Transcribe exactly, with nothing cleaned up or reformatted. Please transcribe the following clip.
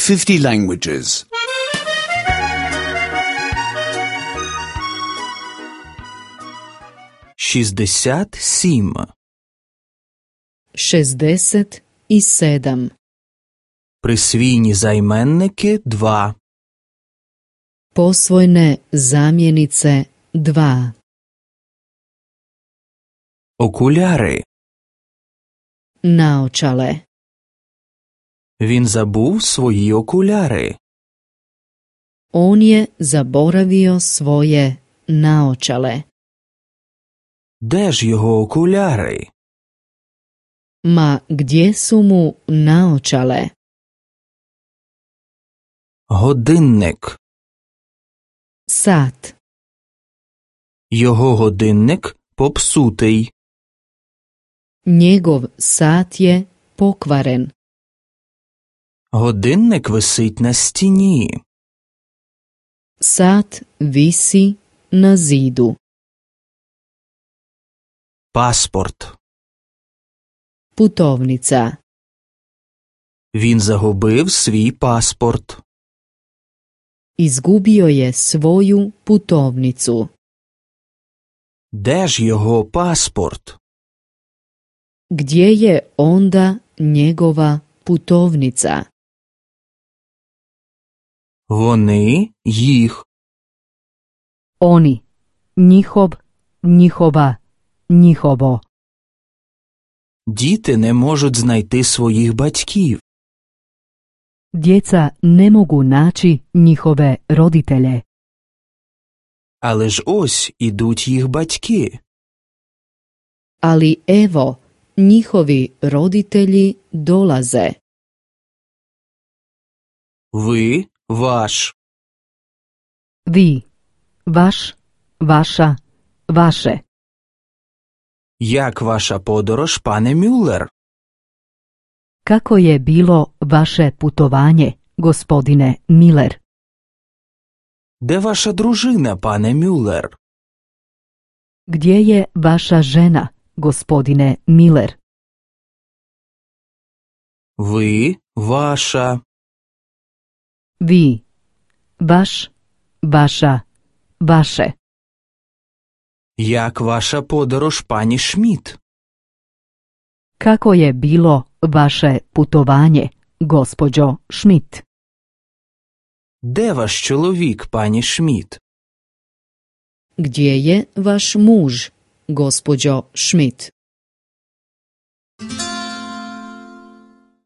fifty languages. шістдесят сім. Šezdeset i sedam. Присвійні займенники два. Posvojne zamjenice dva. Окуляри. Naočale. Він забув свої окуляри. On je zaboravio svoje naočale. Де ж його окуляри? Ma gdje su mu naočale? Годинник. Sat. Його годинник попсутий. Njegov sat je pokvaren. Годинник висить на стіні. Sat visi na zidu. Паспорт. Putovnica. Він загубив свій паспорт. Izgubio je svoju putovnicu. Де ж його паспорт? Gdje je onda njegova putovnica? Вони їх. Oni. Njihov, njihova, njihovo. Діти не можуть знайти своїх батьків. Djeca ne mogu naći njihove roditelje. Але ж ось ідуть їх батьки. Ali evo, njihovi roditelji dolaze. Ви, ваш. Vi, vaš, vaša, vaše. Як ваша подорож, пане Мюллер? Kako je bilo vaše putovanje, gospodine Miller? Де ваша дружина, пане Мюллер? Gdje je vaša žena, gospodine Miller? Ви, ваша. Vi, vaš, vaša, vaše. Як ваша подорож, пані Шмідт? Kako je bilo vaše putovanje, gospođo Schmidt? Де ваш чоловік, пані Шмідт? Gdje je vaš muž, gospođo Schmidt?